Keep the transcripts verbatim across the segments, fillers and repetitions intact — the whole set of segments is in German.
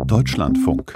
Deutschlandfunk.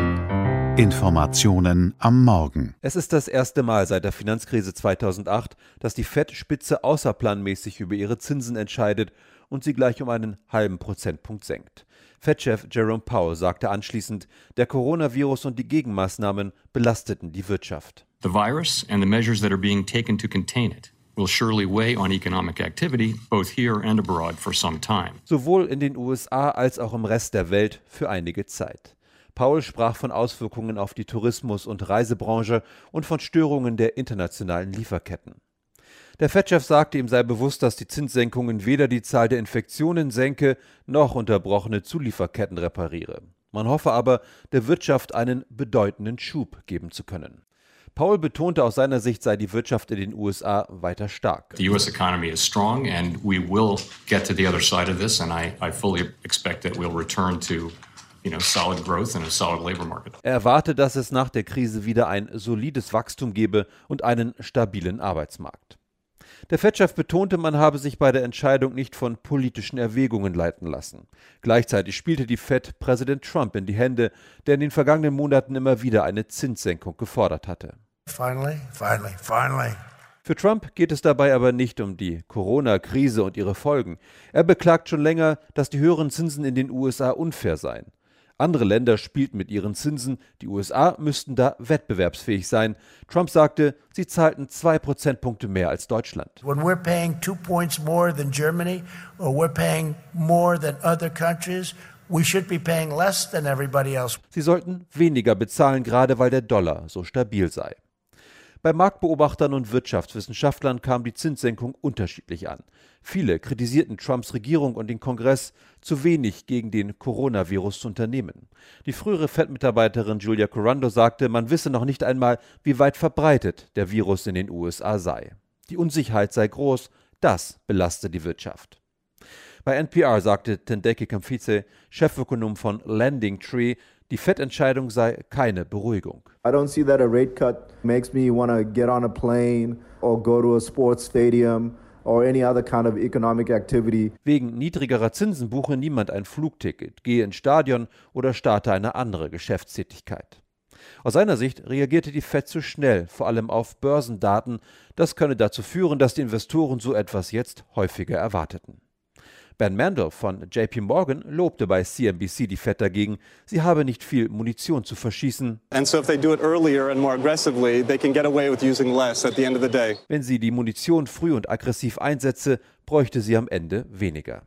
Informationen am Morgen. Es ist das erste Mal seit der Finanzkrise zweitausendacht, dass die Fed-Spitze außerplanmäßig über ihre Zinsen entscheidet und sie gleich um einen halben Prozentpunkt senkt. Fed-Chef Jerome Powell sagte anschließend, der Coronavirus und die Gegenmaßnahmen belasteten die Wirtschaft. The virus and the measures that are being taken to contain it will surely weigh on economic activity, both here and abroad, for some time. Sowohl in den U S A als auch im Rest der Welt für einige Zeit. Powell sprach von Auswirkungen auf die Tourismus- und Reisebranche und von Störungen der internationalen Lieferketten. Der Fed-Chef sagte, ihm sei bewusst, dass die Zinssenkungen weder die Zahl der Infektionen senke, noch unterbrochene Zulieferketten repariere. Man hoffe aber, der Wirtschaft einen bedeutenden Schub geben zu können. Powell betonte, aus seiner Sicht sei die Wirtschaft in den U S A weiter stark. The U S economy is strong and we will get to the other side of this and I, I fully expect that we'll return to you know, solid growth and a solid labor market. Er erwarte, dass es nach der Krise wieder ein solides Wachstum gebe und einen stabilen Arbeitsmarkt. Der Fed-Chef betonte, man habe sich bei der Entscheidung nicht von politischen Erwägungen leiten lassen. Gleichzeitig spielte die Fed Präsident Trump in die Hände, der in den vergangenen Monaten immer wieder eine Zinssenkung gefordert hatte. Finally, finally, finally. Für Trump geht es dabei aber nicht um die Corona-Krise und ihre Folgen. Er beklagt schon länger, dass die höheren Zinsen in den U S A unfair seien. Andere Länder spielten mit ihren Zinsen, die U S A müssten da wettbewerbsfähig sein. Trump sagte, sie zahlten zwei Prozentpunkte mehr als Deutschland. When we're paying two points more than Germany or we're paying more than other countries, we should be paying less than everybody else. Sie sollten weniger bezahlen, gerade weil der Dollar so stabil sei. Bei Marktbeobachtern und Wirtschaftswissenschaftlern kam die Zinssenkung unterschiedlich an. Viele kritisierten Trumps Regierung und den Kongress, zu wenig gegen den Coronavirus zu unternehmen. Die frühere Fed-Mitarbeiterin Julia Curando sagte, man wisse noch nicht einmal, wie weit verbreitet der Virus in den U S A sei. Die Unsicherheit sei groß, das belaste die Wirtschaft. Bei N P R sagte Tendeki Kamfitse, Chefökonom von Lending Tree, die Fed-Entscheidung sei keine Beruhigung. I don't see that a rate cut makes me want to get on a plane or go to a sports stadium or any other kind of economic activity. Wegen niedrigerer Zinsen buche niemand ein Flugticket, gehe ins Stadion oder starte eine andere Geschäftstätigkeit. Aus seiner Sicht reagierte die Fed zu schnell, vor allem auf Börsendaten. Das könne dazu führen, dass die Investoren so etwas jetzt häufiger erwarteten. Ben Mandel von J P Morgan lobte bei C N B C die Fed dagegen, sie habe nicht viel Munition zu verschießen. And so if they do it earlier and more aggressively, they can get away with using less at the end of the day. Wenn sie die Munition früh und aggressiv einsetze, bräuchte sie am Ende weniger.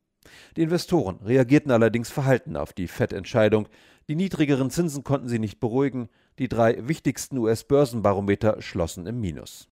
Die Investoren reagierten allerdings verhalten auf die Fed-Entscheidung. Die niedrigeren Zinsen konnten sie nicht beruhigen. Die drei wichtigsten U S-Börsenbarometer schlossen im Minus.